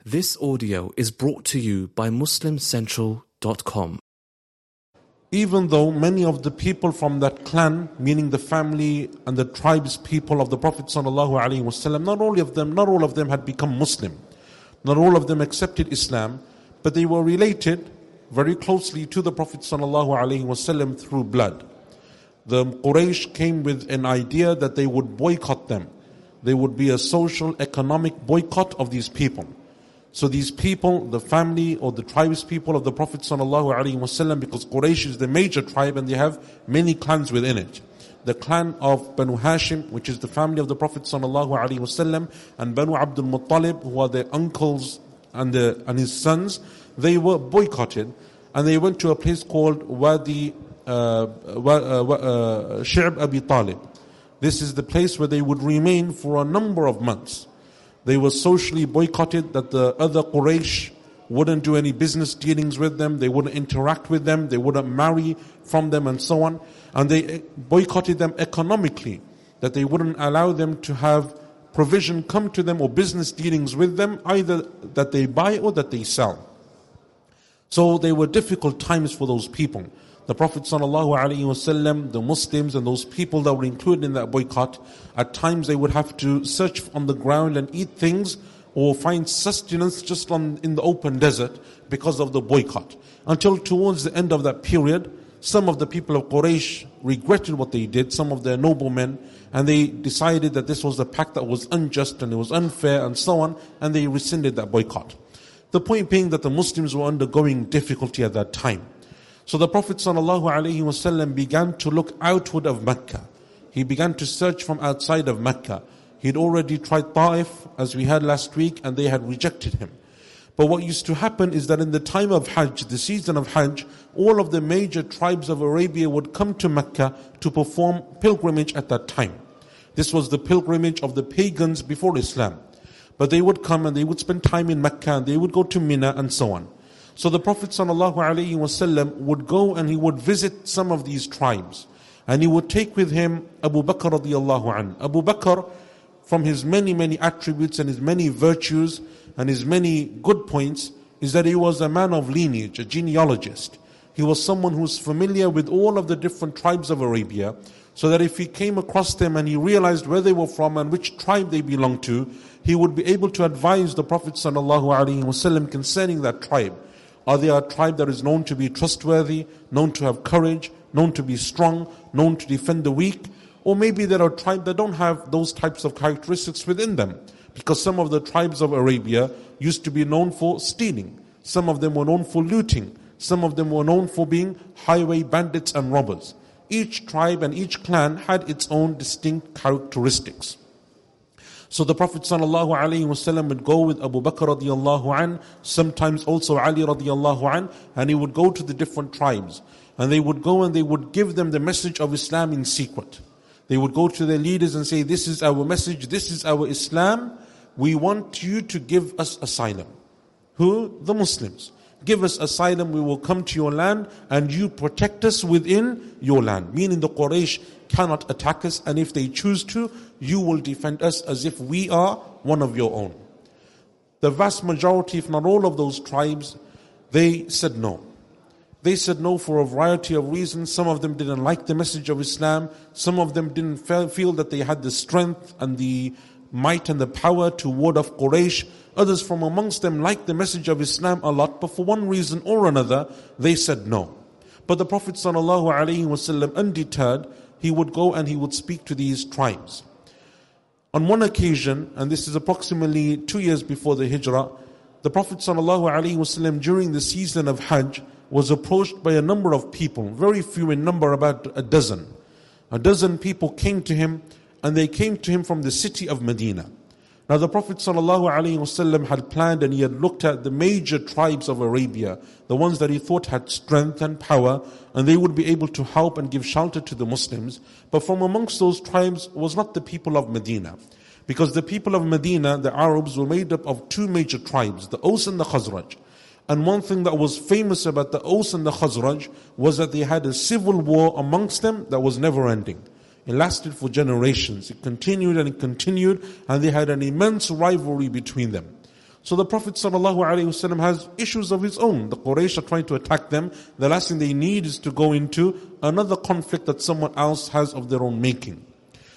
This audio is brought to you by MuslimCentral.com. Even though many of the people from that clan, meaning the family and the tribes people of the Prophet ﷺ, not all of them had become Muslim. Not all of them accepted Islam, but they were related very closely to the Prophet ﷺ through blood. The Quraysh came with an idea that they would boycott them. There would be a social, economic boycott of these people. So these people, the family or the tribes people of the Prophet ﷺ, because Quraysh is the major tribe and they have many clans within it. The clan of Banu Hashim, which is the family of the Prophet ﷺ, and Banu Abdul Muttalib, who are their uncles and his sons, they were boycotted and they went to a place called Wadi Shi'b Abi Talib. This is the place where they would remain for a number of months. They were socially boycotted, that the other Quraysh wouldn't do any business dealings with them, they wouldn't interact with them, they wouldn't marry from them and so on. And they boycotted them economically, that they wouldn't allow them to have provision come to them or business dealings with them, either that they buy or that they sell. So they were difficult times for those people. The Prophet ﷺ, the Muslims and those people that were included in that boycott, at times they would have to search on the ground and eat things or find sustenance just in the open desert because of the boycott. Until towards the end of that period, some of the people of Quraysh regretted what they did, some of their noblemen, and they decided that this was a pact that was unjust and it was unfair and so on, and they rescinded that boycott. The point being that the Muslims were undergoing difficulty at that time. So the Prophet ﷺ began to look outward of Mecca. He began to search from outside of Mecca. He'd already tried Ta'if, as we had last week, and they had rejected him. But what used to happen is that in the time of Hajj, the season of Hajj, all of the major tribes of Arabia would come to Mecca to perform pilgrimage at that time. This was the pilgrimage of the pagans before Islam. But they would come and they would spend time in Mecca and they would go to Mina and so on. So the Prophet ﷺ would go and he would visit some of these tribes. And he would take with him Abu Bakr radiallahu anh. Abu Bakr, from his many attributes and his many virtues and his many good points, is that he was a man of lineage, a genealogist. He was someone who was familiar with all of the different tribes of Arabia, so that if he came across them and he realized where they were from and which tribe they belonged to, he would be able to advise the Prophet ﷺ concerning that tribe. Are they a tribe that is known to be trustworthy, known to have courage, known to be strong, known to defend the weak? Or maybe they're a tribe that don't have those types of characteristics within them. Because some of the tribes of Arabia used to be known for stealing. Some of them were known for looting. Some of them were known for being highway bandits and robbers. Each tribe and each clan had its own distinct characteristics. So the Prophet ﷺ would go with Abu Bakr radiallahu anh, sometimes also Ali radiallahu anh, and he would go to the different tribes. And they would go and they would give them the message of Islam in secret. They would go to their leaders and say, this is our message, this is our Islam, we want you to give us asylum. Who? The Muslims. Give us asylum, we will come to your land and you protect us within your land. Meaning the Quraysh cannot attack us, and if they choose to, you will defend us as if we are one of your own. The vast majority, if not all of those tribes, they said no. They said no for a variety of reasons. Some of them didn't like the message of Islam. Some of them didn't feel that they had the strength and the might and the power to ward off Quraysh. Others from amongst them liked the message of Islam a lot, but for one reason or another, they said no. But the Prophet ﷺ, undeterred, he would go and he would speak to these tribes. On one occasion, and this is approximately 2 years before the Hijrah, the Prophet ﷺ during the season of Hajj was approached by a number of people, very few in number, about a dozen. A dozen people came to him, and they came to him from the city of Medina. Now the Prophet ﷺ had planned and he had looked at the major tribes of Arabia, the ones that he thought had strength and power, and they would be able to help and give shelter to the Muslims. But from amongst those tribes was not the people of Medina. Because the people of Medina, the Arabs, were made up of two major tribes, the Aus and the Khazraj. And one thing that was famous about the Aus and the Khazraj was that they had a civil war amongst them that was never ending. It lasted for generations. It continued and it continued, and they had an immense rivalry between them. So the Prophet ﷺ has issues of his own. The Quraysh are trying to attack them. The last thing they need is to go into another conflict that someone else has of their own making.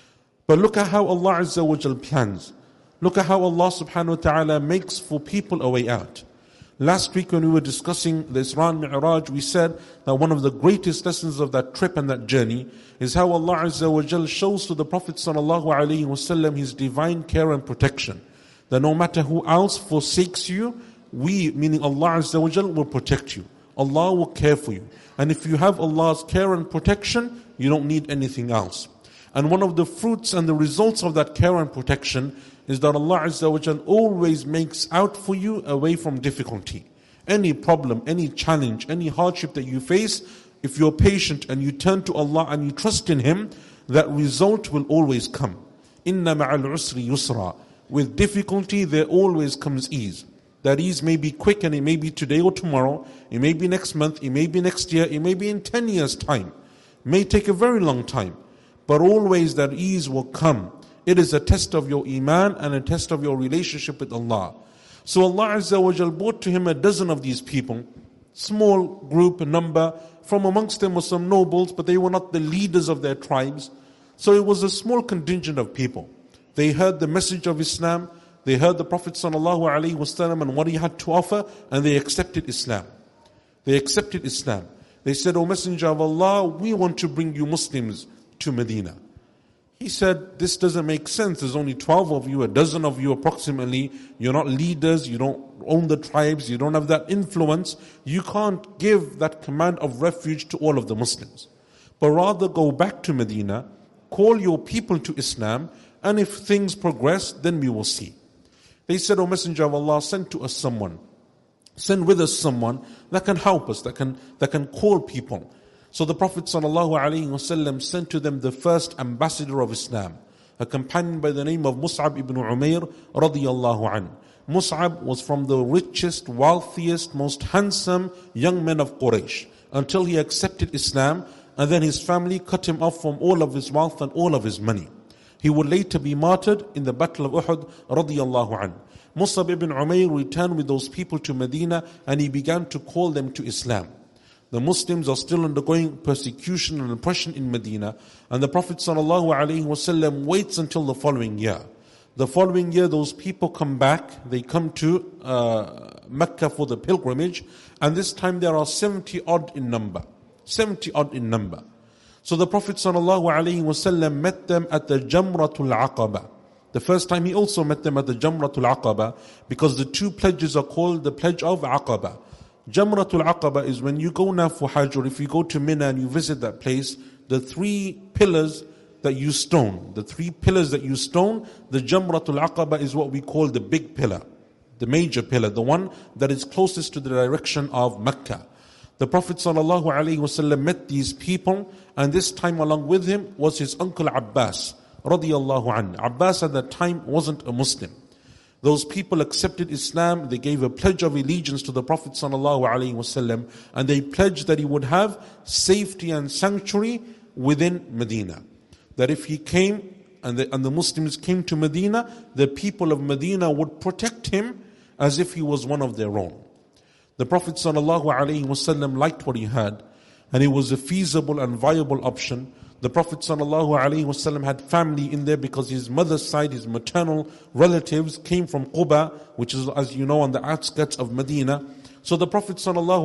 But look at how Allah Azza wa Jal plans. Look at how Allah subhanahu wa ta'ala makes for people a way out. Last week when we were discussing the Isra and Mi'raj, we said that one of the greatest lessons of that trip and that journey is how Allah Azza wa Jal shows to the Prophet sallallahu alaihi wasallam His divine care and protection. That no matter who else forsakes you, we, meaning Allah Azza wa Jal, will protect you. Allah will care for you. And if you have Allah's care and protection, you don't need anything else. And one of the fruits and the results of that care and protection is that Allah Azza wa Jal always makes out for you a way from difficulty. Any problem, any challenge, any hardship that you face, if you're patient and you turn to Allah and you trust in Him, that result will always come. Inna ma'al usri yusra. With difficulty there always comes ease. That ease may be quick and it may be today or tomorrow, it may be next month, it may be next year, it may be in 10 years' time. It may take a very long time. But always that ease will come. It is a test of your iman and a test of your relationship with Allah. So Allah Azza wa Jal brought to him a dozen of these people, small group, number. From amongst them were some nobles, but they were not the leaders of their tribes. So it was a small contingent of people. They heard the message of Islam, they heard the Prophet sallallahu alaihi wasallam and what he had to offer, and they accepted Islam. They accepted Islam. They said, O Messenger of Allah, we want to bring you Muslims to Medina. He said, this doesn't make sense. There's only 12 of you, a dozen of you approximately. You're not leaders, you don't own the tribes, you don't have that influence. You can't give that command of refuge to all of the Muslims. But rather go back to Medina, call your people to Islam, and if things progress, then we will see. They said, O Messenger of Allah, send to us someone. Send with us someone that can help us, that can call people. So the Prophet ﷺ sent to them the first ambassador of Islam, a companion by the name of Mus'ab ibn Umair radiyallahu anhu. Mus'ab was from the richest, wealthiest, most handsome young men of Quraysh until he accepted Islam, and then his family cut him off from all of his wealth and all of his money. He would later be martyred in the Battle of Uhud radiyallahu anhu. Mus'ab ibn Umair returned with those people to Medina and he began to call them to Islam. The Muslims are still undergoing persecution and oppression in Medina, and the Prophet ﷺ waits until the following year. The following year, those people come back, they come to Mecca for the pilgrimage, and this time there are 70 odd in number. 70 odd in number. So the Prophet ﷺ met them at the Jamratul Aqaba. The first time he also met them at the Jamratul Aqaba, because the two pledges are called the pledge of Aqaba. Jamratul Aqaba is when you go now for Hajj, or if you go to Mina and you visit that place, the three pillars that you stone, the Jamratul Aqaba is what we call the big pillar, the major pillar, the one that is closest to the direction of Mecca. The Prophet ﷺ met these people, and this time along with him was his uncle Abbas radiyallahu anhu. Abbas at that time wasn't a Muslim. Those people accepted Islam, they gave a pledge of allegiance to the Prophet ﷺ, and they pledged that he would have safety and sanctuary within Medina. That if he came and the Muslims came to Medina, the people of Medina would protect him as if he was one of their own. The Prophet ﷺ liked what he had, and it was a feasible and viable option. The Prophet ﷺ had family in there because his mother's side, his maternal relatives came from Quba, which is, as you know, on the outskirts of Medina. So the Prophet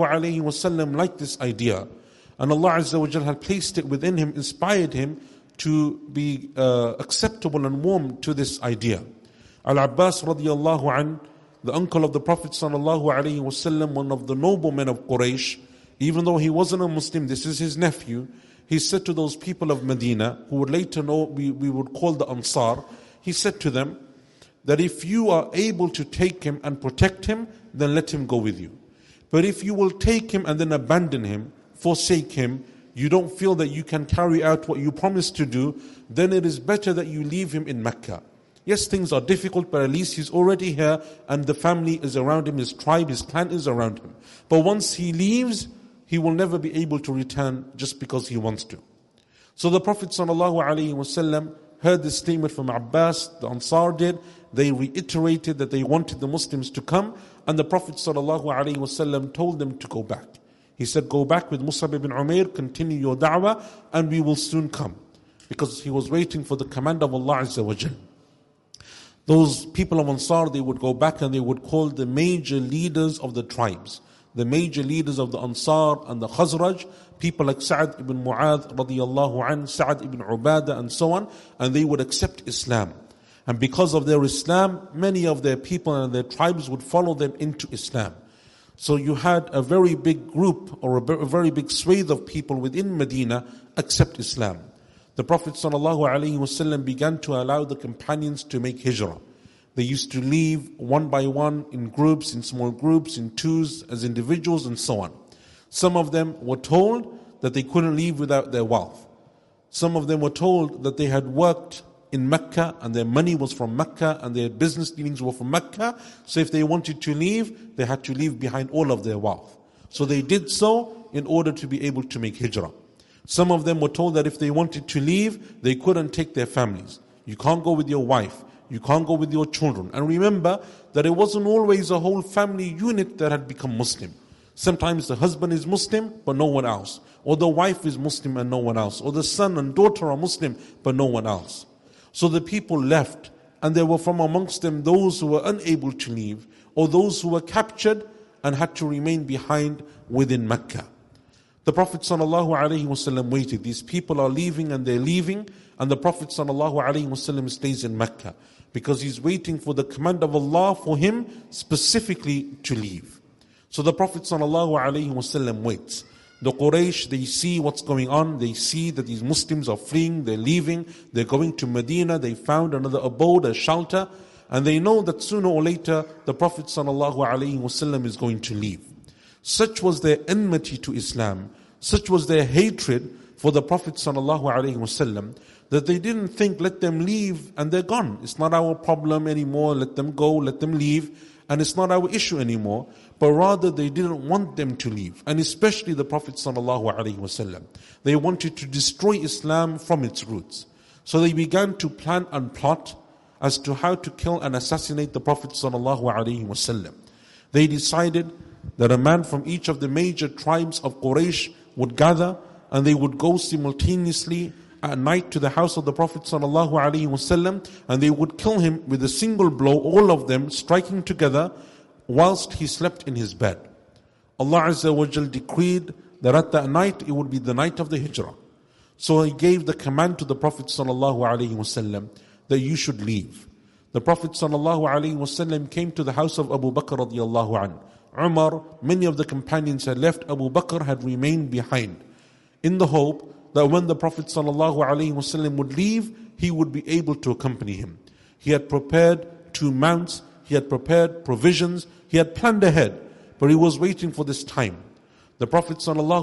ﷺ liked this idea. And Allah Azza wa Jal had placed it within him, inspired him to be acceptable and warm to this idea. Al-Abbas radiyallahu anhu, the uncle of the Prophet ﷺ, one of the noblemen of Quraysh, even though he wasn't a Muslim, this is his nephew. He said to those people of Medina, who would later know we would call the Ansar, he said to them that if you are able to take him and protect him, then let him go with you. But if you will take him and then abandon him, forsake him, you don't feel that you can carry out what you promised to do, then it is better that you leave him in Mecca. Yes, things are difficult, but at least he's already here and the family is around him, his tribe, his clan is around him. But once he leaves, he will never be able to return just because he wants to. So the Prophet ﷺ heard this statement from Abbas, the Ansar did. They reiterated that they wanted the Muslims to come, and the Prophet ﷺ told them to go back. He said, go back with Mus'ab ibn Umair, continue your da'wah, and we will soon come. Because he was waiting for the command of Allah Azza wa Jal. Those people of Ansar, they would go back and they would call the major leaders of the tribes, the major leaders of the Ansar and the Khazraj, people like Sa'ad ibn Mu'adh radiyallahu anhu, Sa'ad ibn Ubadah and so on, and they would accept Islam. And because of their Islam, many of their people and their tribes would follow them into Islam. So you had a very big group or a very big swathe of people within Medina accept Islam. The Prophet ﷺ began to allow the companions to make hijrah. They used to leave one by one in groups, in small groups, in twos, as individuals and so on. Some of them were told that they couldn't leave without their wealth. Some of them were told that they had worked in Mecca and their money was from Mecca and their business dealings were from Mecca. So if they wanted to leave, they had to leave behind all of their wealth. So they did so in order to be able to make hijrah. Some of them were told that if they wanted to leave, they couldn't take their families. You can't go with your wife. You can't go with your children. And remember that it wasn't always a whole family unit that had become Muslim. Sometimes the husband is Muslim, but no one else. Or the wife is Muslim and no one else. Or the son and daughter are Muslim, but no one else. So the people left, and there were from amongst them those who were unable to leave, or those who were captured and had to remain behind within Mecca. The Prophet ﷺ waited. These people are leaving and they're leaving, and the Prophet ﷺ stays in Mecca because he's waiting for the command of Allah for him specifically to leave. So the Prophet ﷺ waits. The Quraysh, they see what's going on. They see that these Muslims are fleeing, they're leaving, they're going to Medina, they found another abode, a shelter, and they know that sooner or later the Prophet ﷺ is going to leave. Such was their enmity to Islam, such was their hatred for the Prophet ﷺ, that they didn't think, let them leave and they're gone. It's not our problem anymore, let them go, let them leave, and it's not our issue anymore. But rather they didn't want them to leave, and especially the Prophet ﷺ. They wanted to destroy Islam from its roots. So they began to plan and plot as to how to kill and assassinate the Prophet ﷺ. They decided that a man from each of the major tribes of Quraysh would gather, and they would go simultaneously at night to the house of the Prophet ﷺ, and they would kill him with a single blow, all of them striking together whilst he slept in his bed. Allah Azza wa Jal decreed that at that night it would be the night of the hijrah. So he gave the command to the Prophet ﷺ that you should leave. The Prophet ﷺ came to the house of Abu Bakr radiallahu anhu. Umar, many of the companions had left. Abu Bakr had remained behind, in the hope that when the Prophet ﷺ would leave, he would be able to accompany him. He had prepared 2 mounts, he had prepared provisions, he had planned ahead, but he was waiting for this time. The Prophet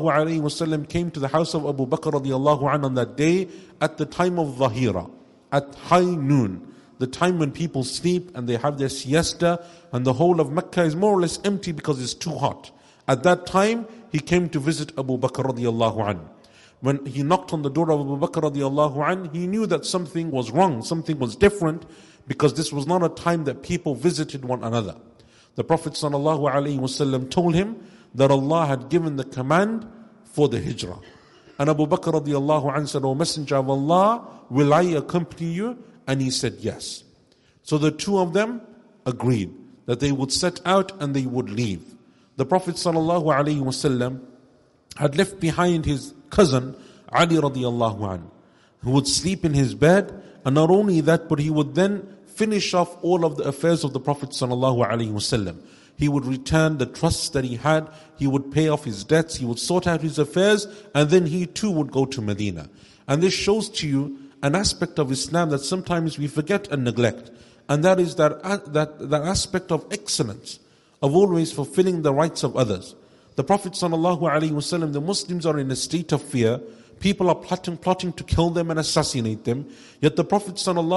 ﷺ came to the house of Abu Bakr radiallahu anhu on that day at the time of Dhahira, at high noon, the time when people sleep and they have their siesta, and the whole of Mecca is more or less empty because it's too hot. At that time, he came to visit Abu Bakr radiallahu anhu. When he knocked on the door of Abu Bakr radiallahu anhu, he knew that something was wrong, something was different, because this was not a time that people visited one another. The Prophet ﷺ told him that Allah had given the command for the hijrah. And Abu Bakr radiallahu anhu said, O Messenger of Allah, will I accompany you? And he said yes. So the 2 of them agreed that they would set out and they would leave. The Prophet ﷺ had left behind his cousin Ali radiallahu anhu, who would sleep in his bed, and not only that, but he would then finish off all of the affairs of the Prophet ﷺ. He would return the trusts that he had, he would pay off his debts, he would sort out his affairs, and then he too would go to Medina. And this shows to you an aspect of Islam that sometimes we forget and neglect, and that is that aspect of excellence, of always fulfilling the rights of others. The Prophet ﷺ, the Muslims are in a state of fear. People are plotting to kill them and assassinate them. Yet the Prophet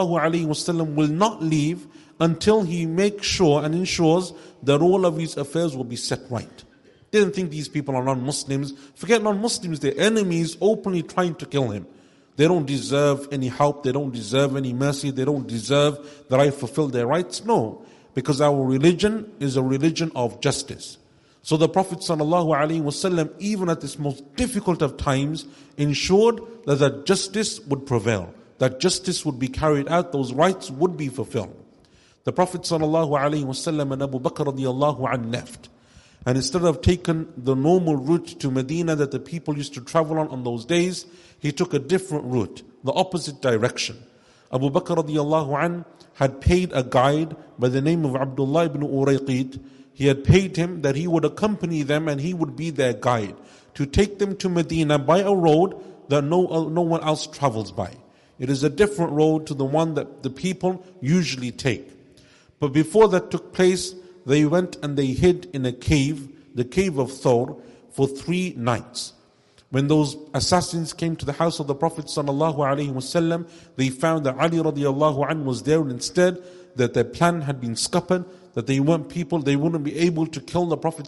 ﷺ will not leave until he makes sure and ensures that all of his affairs will be set right. Didn't think these people are non-Muslims. Forget non-Muslims, they're enemies openly trying to kill him. They don't deserve any help, they don't deserve any mercy, they don't deserve that I fulfill their rights. No, because our religion is a religion of justice. So the Prophet ﷺ, even at this most difficult of times, ensured that justice would prevail, that justice would be carried out, those rights would be fulfilled. The Prophet ﷺ and Abu Bakr radiallahu anhu left. And instead of taking the normal route to Medina that the people used to travel on those days, he took a different route, the opposite direction. Abu Bakr radiallahu anhu had paid a guide by the name of Abdullah ibn Urayqid. He had paid him that he would accompany them and he would be their guide to take them to Medina by a road that no one else travels by. It is a different road to the one that the people usually take. But before that took place, they went and they hid in a cave, the cave of Thawr, for 3 nights. When those assassins came to the house of the Prophet ﷺ, they found that Ali radiallahu anhu was there instead, that their plan had been scuppered, that they wouldn't be able to kill the Prophet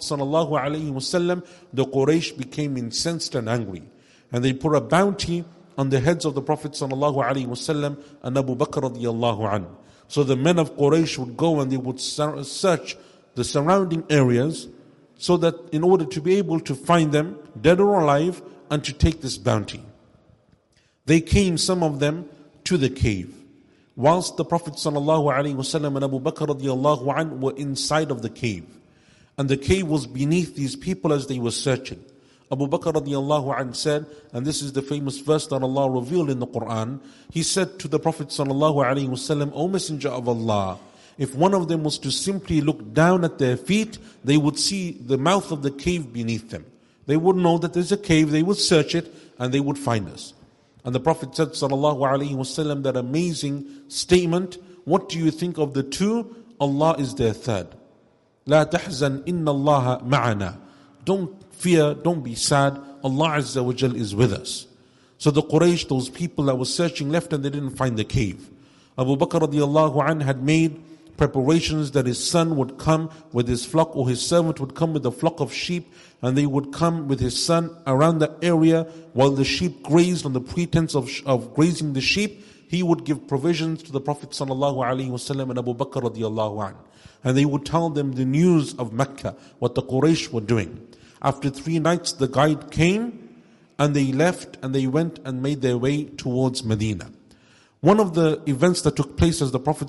ﷺ. The Quraysh became incensed and angry. And they put a bounty on the heads of the Prophet ﷺ and Abu Bakr radiallahu anhu. So the men of Quraysh would go and they would search the surrounding areas so that in order to be able to find them, dead or alive, and to take this bounty. They came, some of them, to the cave. Whilst the Prophet ﷺ and Abu Bakr radiallahu anhu were inside of the cave. And the cave was beneath these people as they were searching. Abu Bakr radiallahu anhu said, and this is the famous verse that Allah revealed in the Quran, he said to the Prophet ﷺ, O Messenger of Allah, if one of them was to simply look down at their feet, they would see the mouth of the cave beneath them. They would know that there's a cave, they would search it, and they would find us. And the Prophet said, ﷺ, that amazing statement, what do you think of the two? Allah is their third. لا تحزن إن الله معنا. Don't fear, don't be sad, Allah Azza wa Jal is with us. So the Quraysh, those people that were searching, left and they didn't find the cave. Abu Bakr radiallahu anhu had made preparations that his son would come with his flock, or his servant would come with a flock of sheep, and they would come with his son around the area while the sheep grazed on the pretense of grazing the sheep. He would give provisions to the Prophet ﷺ and Abu Bakr radiallahu anhu. And they would tell them the news of Mecca, what the Quraysh were doing. After 3 nights, the guide came, and they left, and they went and made their way towards Medina. One of the events that took place as the Prophet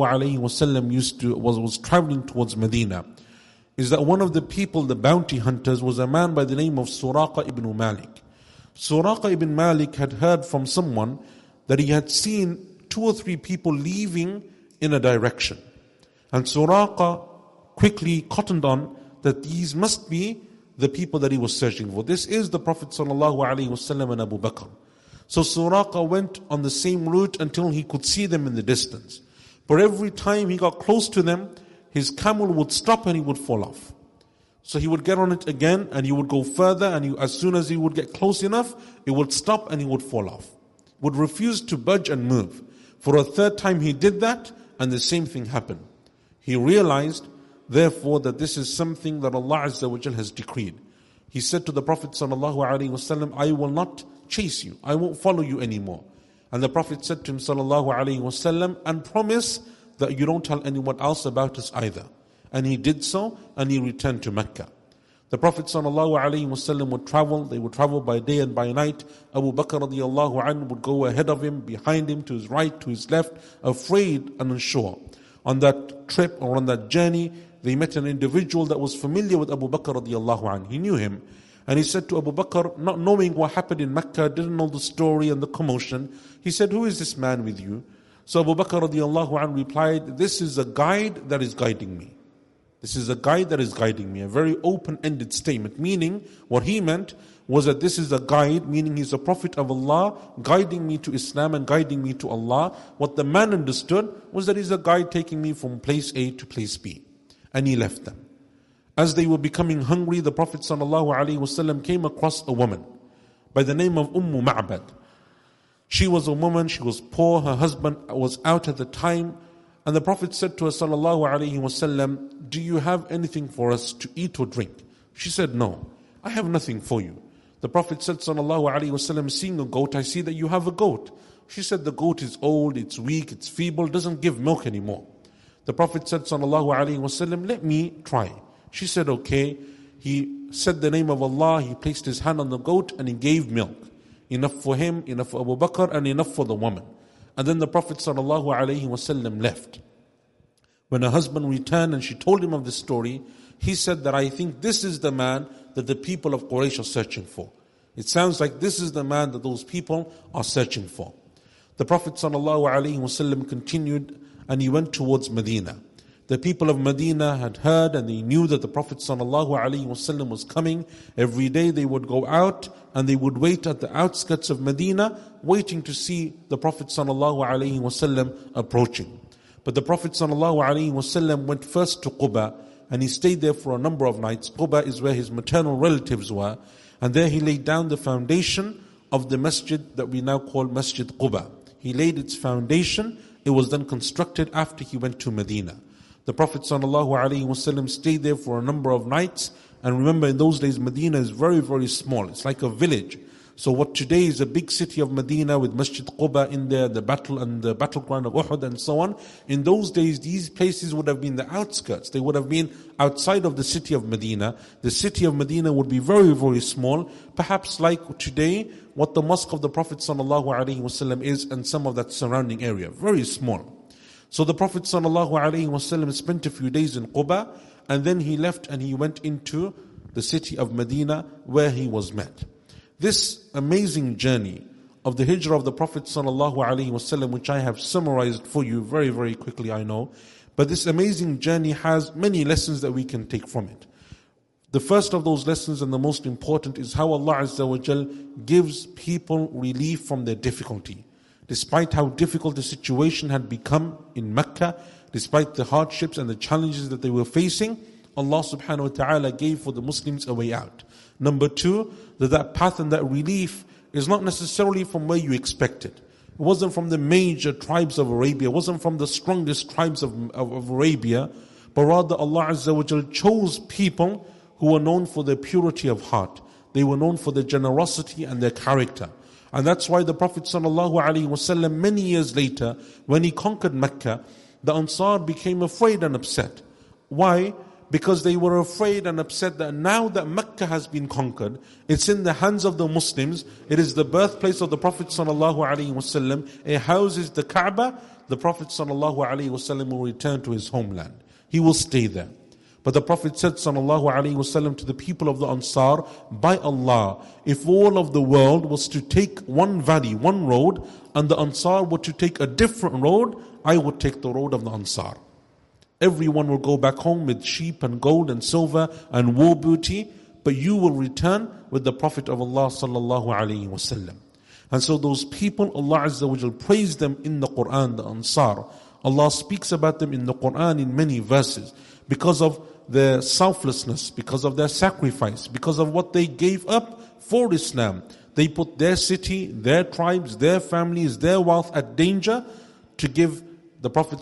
ﷺ was traveling towards Medina is that one of the people, the bounty hunters, was a man by the name of Suraqa ibn Malik. Suraqa ibn Malik had heard from someone that he had seen 2 or 3 people leaving in a direction. And Suraqa quickly cottoned on that these must be the people that he was searching for. This is the Prophet ﷺ and Abu Bakr. So Suraqa went on the same route until he could see them in the distance. But every time he got close to them, his camel would stop and he would fall off. So he would get on it again and he would go further, and as soon as he would get close enough, it would stop and he would fall off. Would refuse to budge and move. For a 3rd time he did that, and the same thing happened. He realized, therefore, that this is something that Allah Azza wa Jal has decreed. He said to the Prophet ﷺ, I will not chase you, I won't follow you anymore. And the Prophet said to him ﷺ, and promise that you don't tell anyone else about us either. And he did so, and he returned to Mecca. The Prophet ﷺ would travel, they would travel by day and by night. Abu Bakr radiallahu anhu would go ahead of him, behind him, to his right, to his left, afraid and unsure. On that trip or on that journey, they met an individual that was familiar with Abu Bakr radiallahu anhu. He knew him. And he said to Abu Bakr, not knowing what happened in Mecca, didn't know the story and the commotion, he said, who is this man with you? So Abu Bakr radiallahu anhu replied, this is a guide that is guiding me. This is a guide that is guiding me. A very open-ended statement, meaning what he meant was that this is a guide, meaning he's a prophet of Allah, guiding me to Islam and guiding me to Allah. What the man understood was that he's a guide taking me from place A to place B. And he left them. As they were becoming hungry, the Prophet ﷺ came across a woman by the name of Ma'bad. She was a woman, she was poor, her husband was out at the time, and the Prophet said to her ﷺ, do you have anything for us to eat or drink? She said, no, I have nothing for you. The Prophet said, sallallahu alaihi wasallam, seeing a goat, I see that you have a goat. She said, the goat is old, it's weak, it's feeble, doesn't give milk anymore. The Prophet said, sallallahu alaihi wasallam, let me try. She said, okay. He said the name of Allah, he placed his hand on the goat and he gave milk. Enough for him, enough for Abu Bakr, and enough for the woman. And then the Prophet sallallahu alaihi wasallam left. When her husband returned and she told him of this story, he said that I think this is the man that the people of Quraysh are searching for. It sounds like this is the man that those people are searching for. The Prophet ﷺ continued and he went towards Medina. The people of Medina had heard and they knew that the Prophet ﷺ was coming. Every day they would go out and they would wait at the outskirts of Medina, waiting to see the Prophet ﷺ approaching. But the Prophet ﷺ went first to Quba and he stayed there for a number of nights. Quba is where his maternal relatives were. And there he laid down the foundation of the masjid that we now call Masjid Quba. He laid its foundation. It was then constructed after he went to Medina. The Prophet ﷺ stayed there for a number of nights. And remember, in those days, Medina is very, very small. It's like a village. So what today is a big city of Medina with Masjid Quba in there, the battleground of Uhud and so on. In those days, these places would have been the outskirts. They would have been outside of the city of Medina. The city of Medina would be very, very small. Perhaps like today, what the mosque of the Prophet ﷺ is and some of that surrounding area. Very small. So the Prophet ﷺ spent a few days in Quba and then he left and he went into the city of Medina where he was met. This amazing journey of the hijrah of the Prophet ﷺ, which I have summarized for you very, very quickly, I know, but this amazing journey has many lessons that we can take from it. The first of those lessons and the most important is how Allah Azza wa Jal gives people relief from their difficulty. Despite how difficult the situation had become in Mecca, despite the hardships and the challenges that they were facing, Allah subhanahu wa ta'ala gave for the Muslims a way out. Number two, that path and that relief is not necessarily from where you expect it. It wasn't from the major tribes of Arabia, it wasn't from the strongest tribes of Arabia, but rather Allah Azza wa Jal chose people who were known for their purity of heart. They were known for their generosity and their character. And that's why the Prophet ﷺ, many years later, when he conquered Mecca, the Ansar became afraid and upset. Why? Because they were afraid and upset that now that Mecca has been conquered, it's in the hands of the Muslims, it is the birthplace of the Prophet ﷺ, it houses the Kaaba, the Prophet ﷺ will return to his homeland. He will stay there. But the Prophet said ﷺ to the people of the Ansar, by Allah, if all of the world was to take one valley, one road, and the Ansar were to take a different road, I would take the road of the Ansar. Everyone will go back home with sheep and gold and silver and war booty, but you will return with the Prophet of Allah sallallahu alaihi wasallam. And so those people, Allah Azza wa Jal praised them in the Quran, the Ansar. Allah speaks about them in the Quran in many verses because of their selflessness, because of their sacrifice, because of what they gave up for Islam. They put their city, their tribes, their families, their wealth at danger to give the Prophet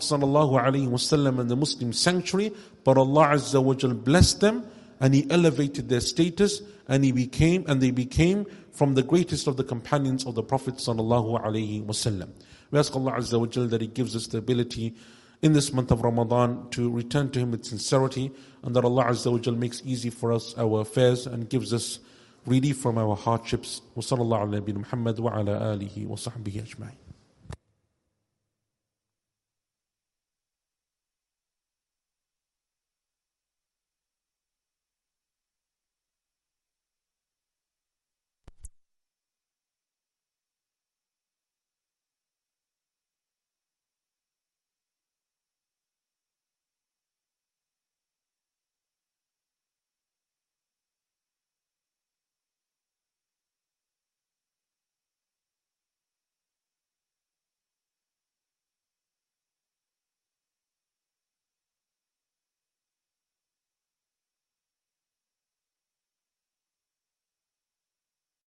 ﷺ and the Muslim sanctuary, but Allah Azza wa Jal blessed them and He elevated their status and they became from the greatest of the companions of the Prophet ﷺ. We ask Allah Azza wa Jal that He gives us the ability in this month of Ramadan to return to Him with sincerity, and that Allah Azza wa Jal makes easy for us our affairs and gives us relief from our hardships. Wa sallallahu ala nabiyina Muhammad wa ala alihi wa sahbihi ajma'in.